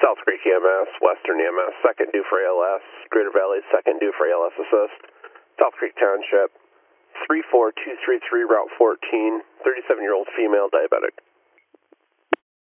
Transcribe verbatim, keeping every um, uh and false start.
South Creek E M S, Western E M S, second due for A L S, Greater Valley, second due for A L S assist, South Creek Township, three four two three three, Route fourteen, thirty-seven-year-old female diabetic.